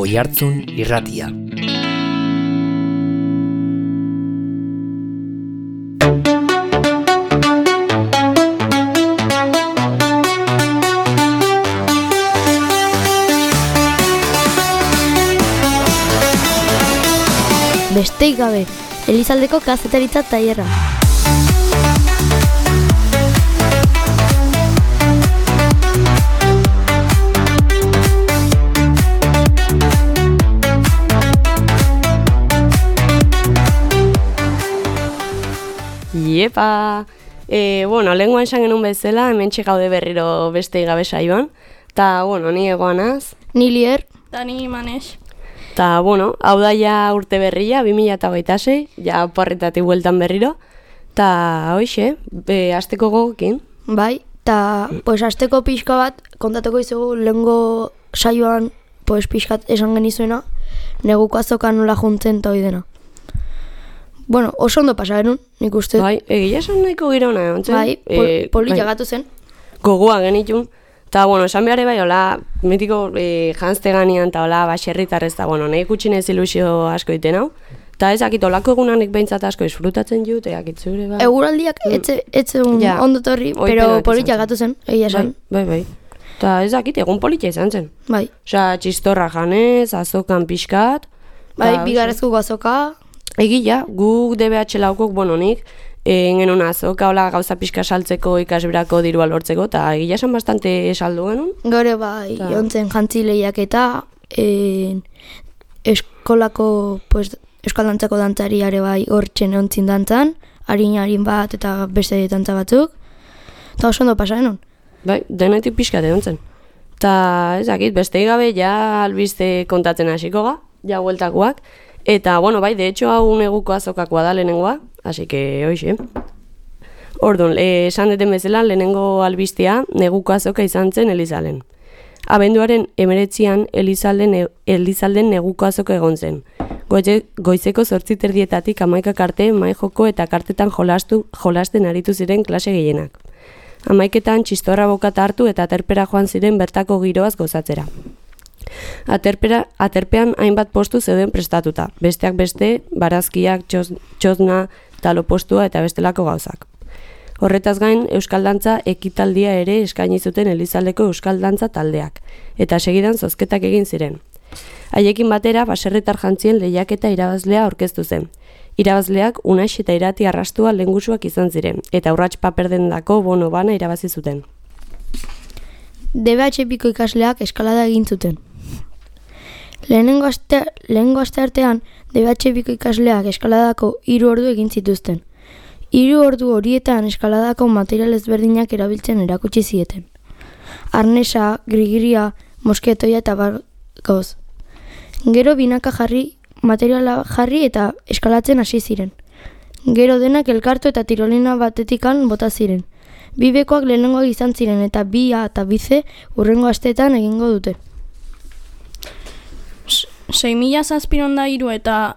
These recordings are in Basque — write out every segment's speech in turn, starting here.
Oihartzun Irratia. Besteik gabe, Elizaldeko kazetaritza tailerra. Iepa! Lehengoan esan genuen bezala, hemen gaude berriro Besteik gabe saioan. Ta, ni egoanaz. Ni Lier. Ta ni Manes. Ta, hau da ja urte berria, 2026, ja porretatik bueltan berriro. Ta, hoxe, asteko gogokin. Bai, ta, asteko pixka bat, kontatuko izugu lehengo saioan, pixkat esan genizuena, neguko azoka nola juntzen eta hoi dena. Oso ondo pasa genuen, nik uste. Bai, egia esan nahiko gira hona egon zen. Bai, polita gatu zen. Gogoa genitun. Ta, esan behar bai, hola, mitiko janzte ganean, eta hola, baserritarrez, eta, nahi kutxinez ilusio asko iten hau. Ta ezakit, olako egunanek behintzat asko disfrutatzen jut, eakitzure, bai. Eguraldiak etze ondo torri, pero polita gatu zen, egia esan. Bai. Ta ezakit, egun polita izan zen. Bai. Osa, txistorra janez, azokan pixkat. Bai, bigarrezko azoka. Egia, guk DBH laukok, nik, genuen azoka, hola gauza pixka saltzeko ikasberako dirua lortzeko, eta egia esan bastante saldu genuen. Gore bai, jontzen jantzileiak eta eskolako, eskaldantzako dantzari are bai hortzen ontzin dantzan, harin bat eta beste dantza batzuk, eta oso ondo pasa genuen. Bai, denetik pixka denontzen. Eta ezakit, Besteik gabe ja albiste kontatzen hasiko ga, ja hueltakoak. Eta, bai, de hecho, hau neguko azokakoa da lehenengoa, así que, hoxe. Orduan, esan deten bezala, lehenengo albistea neguko azoka izan zen Elizalden. Abenduaren 19an Elizalden neguko azoka egon zen. Goizeko 8:30 11 arte mai joko eta kartetan jolasten aritu ziren klase gehienak. 11etan txistorra bokata hartu eta aterpera joan ziren bertako giroaz gozatzera. Aterpean hainbat postu zeuden prestatuta, besteak beste, barazkiak, txosna, talopostua eta bestelako gauzak. Horretaz gain, Euskaldantza ekitaldia ere eskaini zuten Elizaldeko Euskaldantza taldeak, eta segidan zozketak egin ziren. Haiekin batera, baserritar jantzien lehiaketa irabazlea aurkeztu zen. Irabazleak Unax eta Irati arrastua lehengusuak izan ziren, eta urrats paperdendako bono bana irabazi zuten. DBH biko ikasleak eskalada egin zuten. Lehenengo asteartean, DBH biko ikasleak eskaladako 3 ordu egin zituzten. 3 ordu horietan eskaladako material ezberdinak erabiltzen erakutsi zieten. Arnesa, grigiria, mosketoia eta bargoz. Gero binaka materiala jarri eta eskalatzen hasi ziren. Gero denak elkartu eta tirolina batetikan bota ziren. Bi bekoak lehenengoak izan ziren eta bi A eta bi C hurrengo asteetan egingo dute. 6.703 eta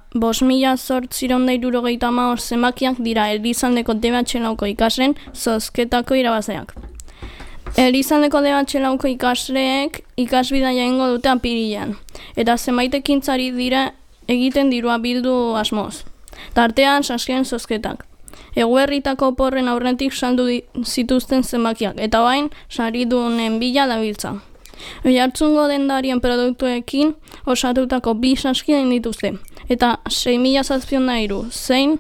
5.875 zenbakiak dira Elizaldeko DBH lauko ikasleen zozketako irabaziak. Elizaldeko DBH lauko ikasleek ikasbidaia egingo dute apirilean, eta zenbait ekintzari dira egiten dirua bildu asmoz. Tartean saskien zozketak. Eguerritako porren aurretik saldu zituzten zenbakiak, eta bain saridunen bila dabiltza. Oihartzungo dendarien produktuekin osatutako 2 saski egin dituzte, eta 6.703 zein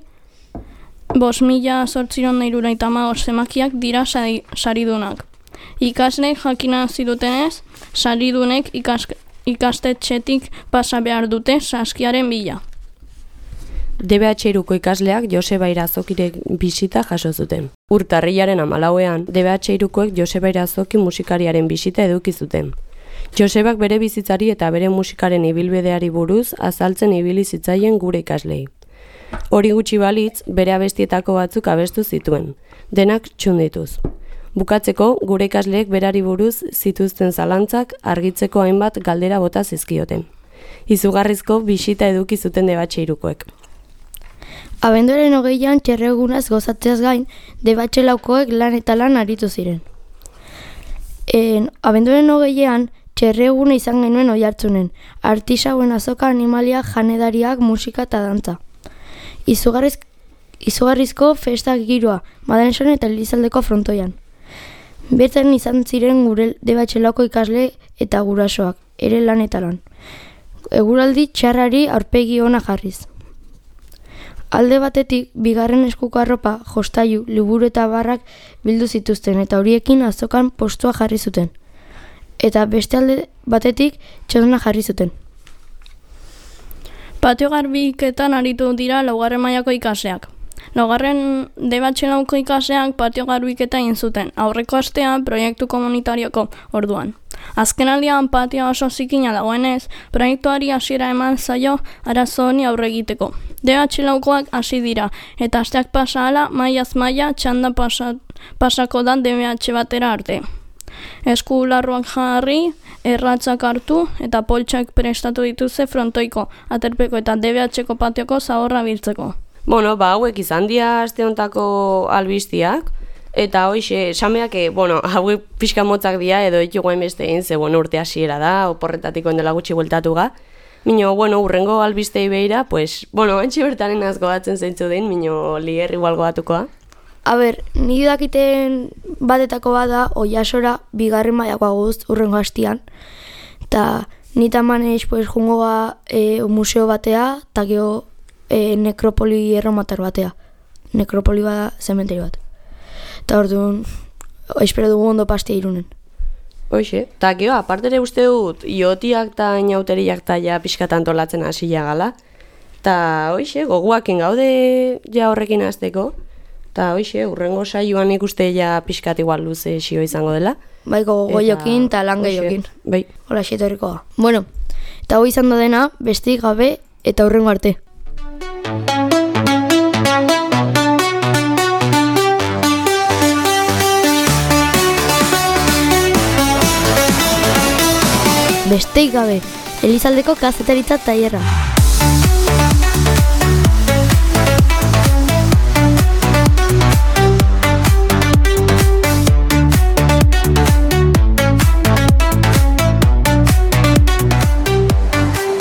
5.875 zenbakiak dira saridunak. Ikasleek jakinarazi dutenez, saridunek ikastetxetik pasa behar dute saskiaren bila. DBH iruko ikasleak Joseba Irazokirek bisita jaso zuten. Urtarrilaren 14ean, DBH irukoek Joseba Irazoki musikariaren bisita eduki zuten. Josebak bere bizitzari eta bere musikaren ibilbideari buruz azaltzen ibili zitzaien gure ikaslei. Hori gutxi balitz, bere abestietako batzuk abestu zituen, denak txundituz. Bukatzeko, gure ikasleek berari buruz zituzten zalantzak argitzeko hainbat galdera bota zizkioten. Izugarrizko bisita eduki zuten DBH irukoek. Abenduaren 20an txerregunaz gozatzeaz gain, DBH laukoek lan eta lan aritu ziren. Abenduaren 20an txerregune izan genuen Oiartzunen, artisauen azoka, animaliak, janedariak, musika eta dantza. Izugarrizko festak giroa, Madaleson eta Elizaldeko frontoian. Bertan izan ziren gure debatxelako ikasle eta gurasoak, ere lan eta lan. Eguraldi txarrari aurpegi ona jarriz. Alde batetik, bigarren eskuko arropa, jostailu, liburu eta barrak bildu zituzten eta horiekin azokan postua jarri zuten. Eta beste alde batetik, txosna jarri zuten. Patio garbiketan aritu dira laugarren mailako ikasleak. Laugarren debatxelauko ikasleak patio garbiketa egin zuten, aurreko astean proiektu komunitarioko orduan. Azkenaldian patioa oso zikina dagoenez, proiektuari hasiera eman zaio arazo honi aurre egiteko. Debatxelaukoak hasi dira, eta asteak pasa ahala, mailaz maila txanda pasako da DBH batera arte. Esku larruak jarri, erratzak hartu eta poltsak prestatu dituzte frontoiko, aterpeko eta DBH-ko patioko zaborra biltzeko. Bueno, hauek izan dira aste hontako albistiak, eta hoxe, esameak, hauek pixka motzak dira, edo etxugoen beste egin, ze, urte hasiera da, oporretatik ondela gutxi bueltatu ga. Mino, urrengo albistei behira, entxe bertaren azgoatzen zeintzu den, mino, liger igual goatukoa. Nik dakiten batetako bada, Oiasora bigarren mailakoa guzt urrengo hastian, eta nita manez jungo ga museo batea, eta geho nekropoli erromatar batea. Nekropoli bada zementeri bat. Eta orduan, espero dugu ondo pastea Irunen. Hoxe, eta geho, apartere uste dut, iotiak eta inauteriak eta ja pixkatan tolatzen hasia gala. Eta hoxe, goguakin gaude ja horrekin hasteko. Eta hoxe, urrengo saioan ikuste ja pixkat igual luze xio izango dela. Bai, gogoiokin eta lan gehiokin. Bai. Hola, xetorriko da. Bueno, eta hoi izan da dena, besteik gabe eta urrengo arte. Besteik gabe, Elizaldeko kazetaritza tailerra.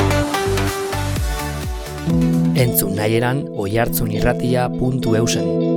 Entzun nahieran oiartzunirratia.eusen.